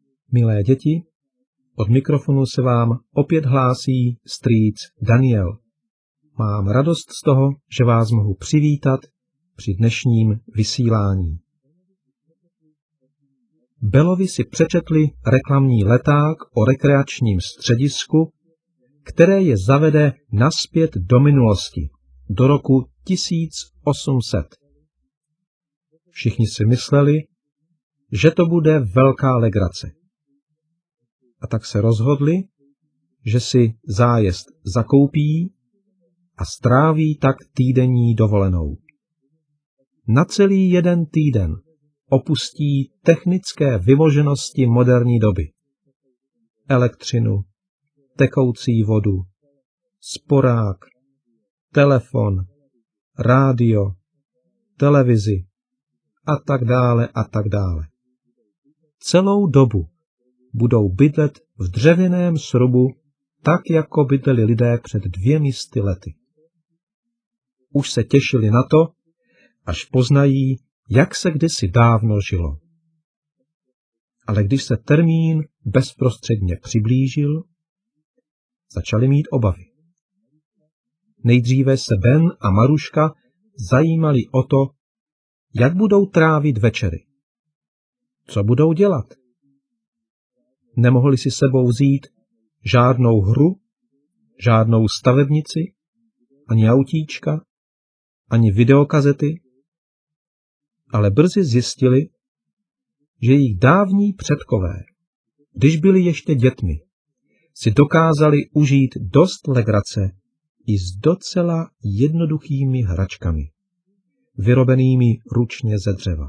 Milé děti, od mikrofonu se vám opět hlásí strýc Daniel. Mám radost z toho, že vás mohu přivítat při dnešním vysílání. Belovi si přečetli reklamní leták o rekreačním středisku, které je zavede nazpět do minulosti, do roku 1800. Všichni si mysleli, že to bude velká legrace. A tak se rozhodli, že si zájezd zakoupí a stráví tak týdenní dovolenou. Na celý jeden týden opustí technické vymoženosti moderní doby. Elektřinu, tekoucí vodu, sporák, telefon, rádio, televizi a tak dále a tak dále. Celou dobu budou bydlet v dřevěném srubu, tak jako bydleli lidé před 200 lety. Už se těšili na to, až poznají, jak se kdysi dávno žilo. Ale když se termín bezprostředně přiblížil, začali mít obavy. Nejdříve se Ben a Maruška zajímali o to, jak budou trávit večery. Co budou dělat? Nemohli si sebou vzít žádnou hru, žádnou stavebnici, ani autíčka, ani videokazety, ale brzy zjistili, že jejich dávní předkové, když byli ještě dětmi, si dokázali užít dost legrace i s docela jednoduchými hračkami, vyrobenými ručně ze dřeva.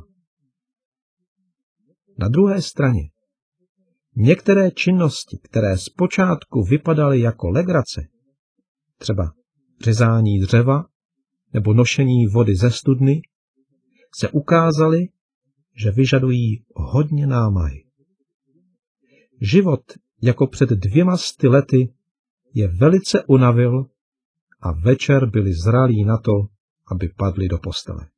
Na druhé straně, některé činnosti, které zpočátku vypadaly jako legrace, třeba řezání dřeva nebo nošení vody ze studny, se ukázaly, že vyžadují hodně námahy. Život jako před 200 lety je velice unavil a večer byli zralí na to, aby padli do postele.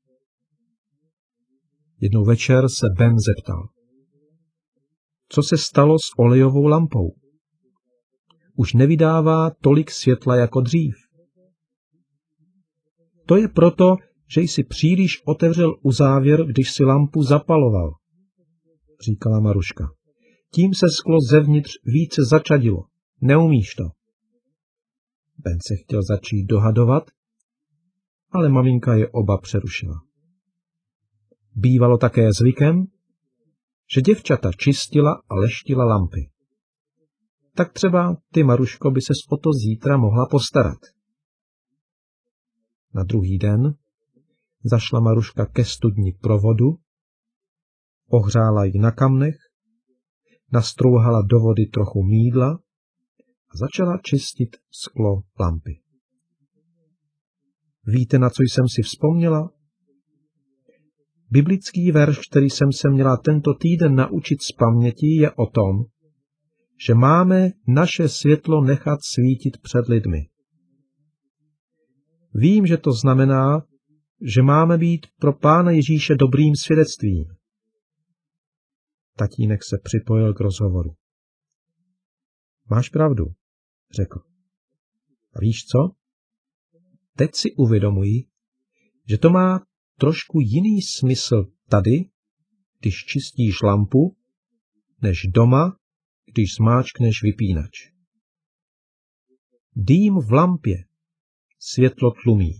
Jednou večer se Ben zeptal, co se stalo s olejovou lampou. Už nevydává tolik světla jako dřív. To je proto, že jsi příliš otevřel uzávěr, když si lampu zapaloval, říkala Maruška. Tím se sklo zevnitř více začadilo. Neumíš to. Ben se chtěl začít dohadovat, ale maminka je oba přerušila. Bývalo také zvykem, že děvčata čistila a leštila lampy. Tak třeba ty, Maruško, by ses o to zítra mohla postarat. Na druhý den zašla Maruška ke studni pro vodu, ohřála ji na kamnech, nastrouhala do vody trochu mýdla a začala čistit sklo lampy. Víte, na co jsem si vzpomněla? Biblický verš, který jsem se měla tento týden naučit z paměti, je o tom, že máme naše světlo nechat svítit před lidmi. Vím, že to znamená, že máme být pro Pána Ježíše dobrým svědectvím. Tatínek se připojil k rozhovoru. Máš pravdu, řekl. A víš co? Teď si uvědomuji, že to má trošku jiný smysl tady, když čistíš lampu, než doma, když zmáčkneš vypínač. Dým v lampě světlo tlumí.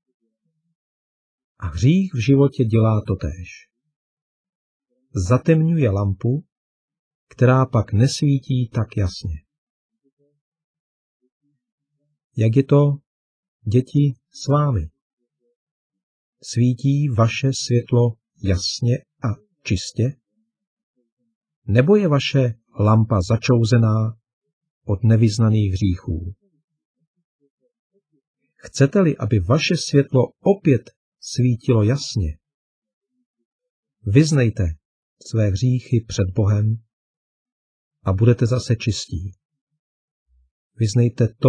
A hřích v životě dělá totéž. Zatemňuje lampu, která pak nesvítí tak jasně. Jak je to, děti, s vámi? Svítí vaše světlo jasně a čistě? Nebo je vaše lampa začouzená od nevyznaných hříchů? Chcete-li, aby vaše světlo opět svítilo jasně? Vyznejte své hříchy před Bohem a budete zase čistí. Vyznejte to,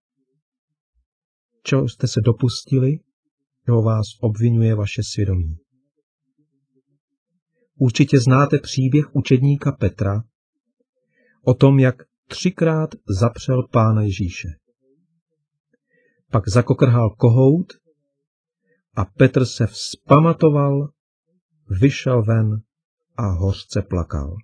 čeho jste se dopustili, čeho vás obvinuje vaše svědomí. Určitě znáte příběh učedníka Petra, o tom, jak 3krát zapřel Pána Ježíše. Pak zakokrhal kohout a Petr se vzpamatoval, vyšel ven a hořce plakal.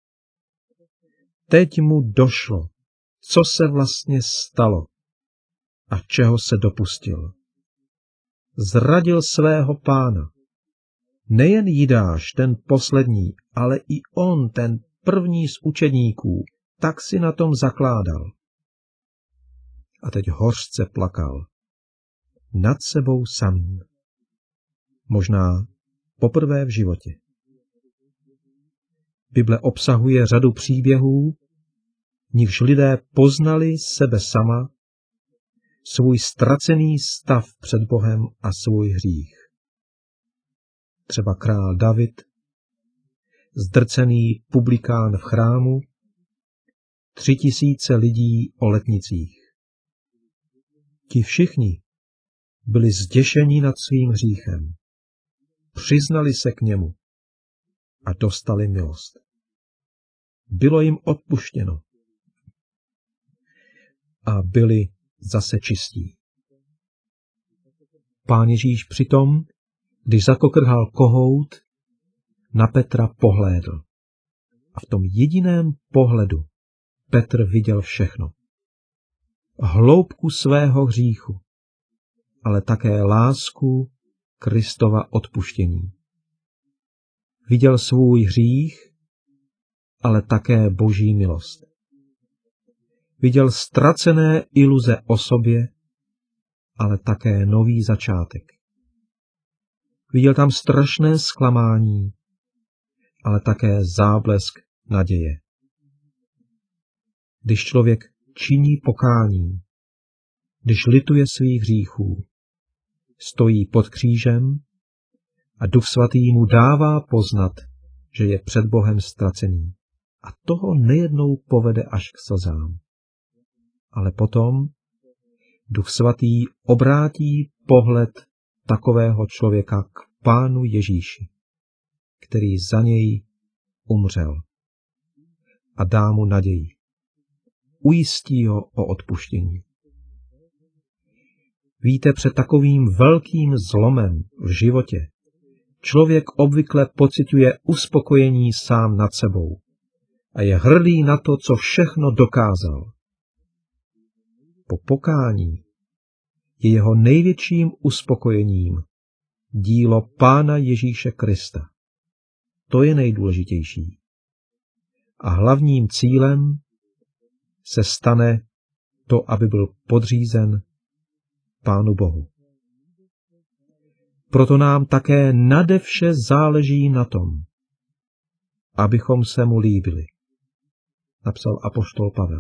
Teď mu došlo, co se vlastně stalo a čeho se dopustil. Zradil svého Pána. Nejen Jidáš, ten poslední, ale i on, ten první z učedníků, tak si na tom zakládal. A teď hořce plakal. Nad sebou samým. Možná poprvé v životě. Bible obsahuje řadu příběhů, v nichž lidé poznali sebe sama, svůj ztracený stav před Bohem a svůj hřích. Třeba král David, zdrcený publikán v chrámu, 3000 lidí o letnicích. Ti všichni byli zděšeni nad svým hříchem, přiznali se k němu a dostali milost. Bylo jim odpuštěno a byli zase čistí. Pán Ježíš přitom, když zakokrhal kohout, na Petra pohlédl. A v tom jediném pohledu Petr viděl všechno. Hloubku svého hříchu, ale také lásku Kristova odpuštění. Viděl svůj hřích, ale také Boží milost. Viděl ztracené iluze o sobě, ale také nový začátek. Viděl tam strašné zklamání, ale také záblesk naděje. Když člověk činí pokání, když lituje svých hříchů, stojí pod křížem a Duch Svatý mu dává poznat, že je před Bohem ztracený. A toho nejednou povede až k slzám. Ale potom Duch Svatý obrátí pohled takového člověka k Pánu Ježíši, který za něj umřel, a dá mu naději. Ujistí ho o odpuštění. Víte, před takovým velkým zlomem v životě člověk obvykle pociťuje uspokojení sám nad sebou a je hrdý na to, co všechno dokázal. Po pokání je jeho největším uspokojením dílo Pána Ježíše Krista. To je nejdůležitější. A hlavním cílem se stane to, aby byl podřízen Pánu Bohu. Proto nám také nade vše záleží na tom, abychom se mu líbili, napsal apoštol Pavel.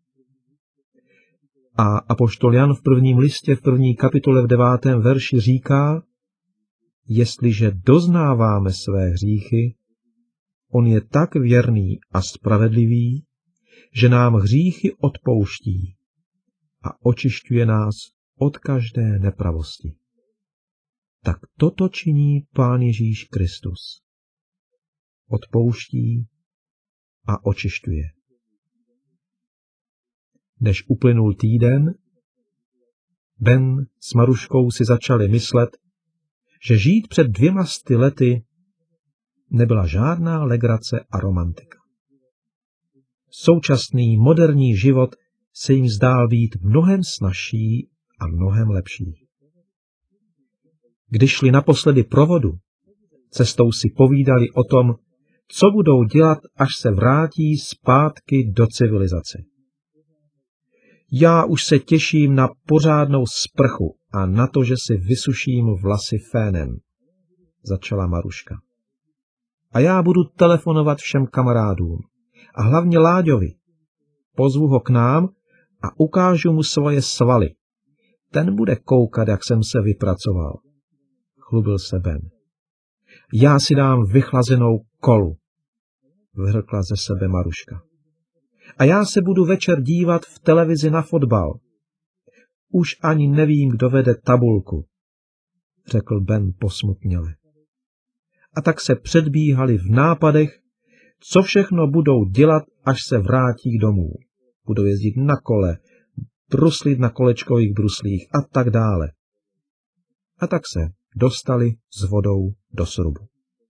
A apoštol Jan v 1. listě, v 1. kapitole v 9. verši říká, jestliže doznáváme své hříchy, on je tak věrný a spravedlivý, že nám hříchy odpouští a očišťuje nás od každé nepravosti. Tak toto činí Pán Ježíš Kristus. Odpouští a očišťuje. Než uplynul týden, Ben s Maruškou si začali myslet, že žít před 200 lety nebyla žádná legrace a romantika. Současný moderní život se jim zdál být mnohem snazší a mnohem lepší. Když šli naposledy pro vodu, cestou si povídali o tom, co budou dělat, až se vrátí zpátky do civilizace. Já už se těším na pořádnou sprchu a na to, že si vysuším vlasy fénem, začala Maruška. A já budu telefonovat všem kamarádům a hlavně Láďovi. Pozvu ho k nám a ukážu mu svoje svaly. Ten bude koukat, jak jsem se vypracoval, chlubil se Ben. Já si dám vychlazenou kolu, vyhrkla ze sebe Maruška. A já se budu večer dívat v televizi na fotbal. Už ani nevím, kdo vede tabulku, řekl Ben posmutněle. A tak se předbíhali v nápadech, co všechno budou dělat, až se vrátí domů. Budou jezdit na kole, bruslit na kolečkových bruslích a tak dále. A tak se dostali s vodou do srubu.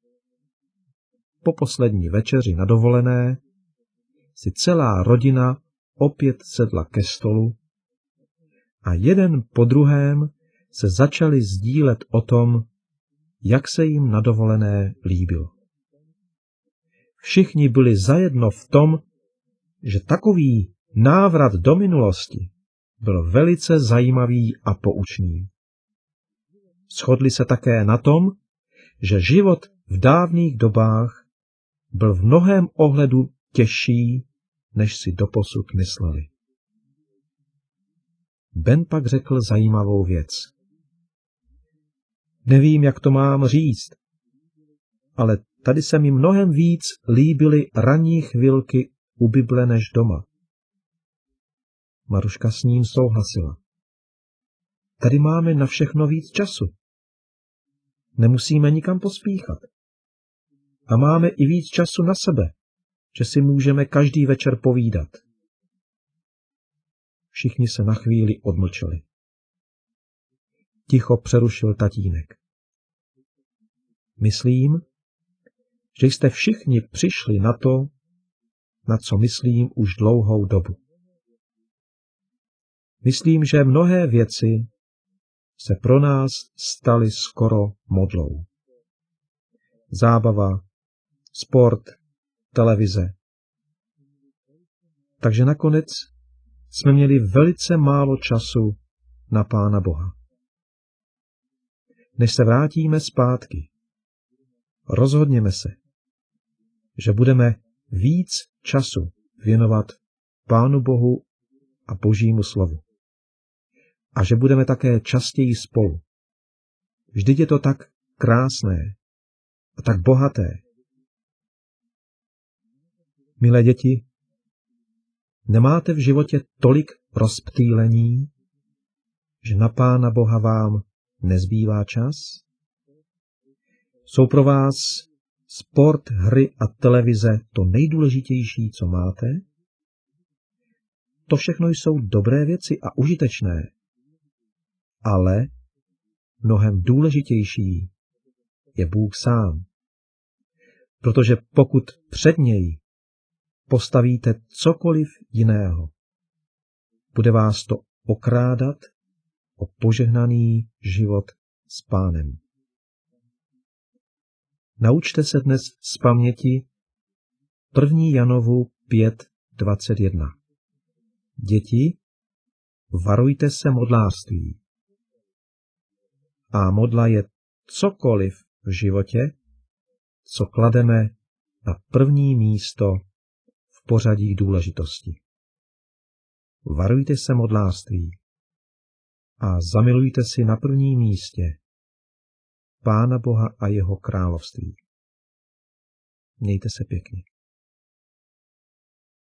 Po poslední večeři na dovolené si celá rodina opět sedla ke stolu a jeden po druhém se začali sdílet o tom, jak se jim na dovolené líbilo. Všichni byli zajedno v tom, že takový návrat do minulosti byl velice zajímavý a poučný. Shodli se také na tom, že život v dávných dobách byl v mnohém ohledu těžší, než si doposud mysleli. Ben pak řekl zajímavou věc. Nevím, jak to mám říct, ale tady se mi mnohem víc líbily ranní chvilky u Bible než doma. Maruška s ním souhlasila. Tady máme na všechno víc času. Nemusíme nikam pospíchat. A máme i víc času na sebe, že si můžeme každý večer povídat. Všichni se na chvíli odmlčeli. Ticho přerušil tatínek. Myslím, že jste všichni přišli na to, na co myslím už dlouhou dobu. Myslím, že mnohé věci se pro nás staly skoro modlou. Zábava, sport, televize. Takže nakonec jsme měli velice málo času na Pána Boha. Než se vrátíme zpátky, rozhodněme se, že budeme víc času věnovat Pánu Bohu a Božímu slovu. A že budeme také častěji spolu. Vždyť je to tak krásné a tak bohaté. Milé děti, nemáte v životě tolik rozptýlení, že na Pána Boha vám nezbývá čas? Jsou pro vás sport, hry a televize to nejdůležitější, co máte? To všechno jsou dobré věci a užitečné. Ale mnohem důležitější je Bůh sám. Protože pokud před něj postavíte cokoliv jiného, bude vás to okrádat o požehnaný život s Pánem. Naučte se dnes z paměti 1. Janovu 5:21. Děti, varujte se modlářství. A modla je cokoliv v životě, co klademe na první místo v pořadí důležitosti. Varujte se modlářství a zamilujte si na prvním místě Pána Boha a jeho království. Mějte se pěkně.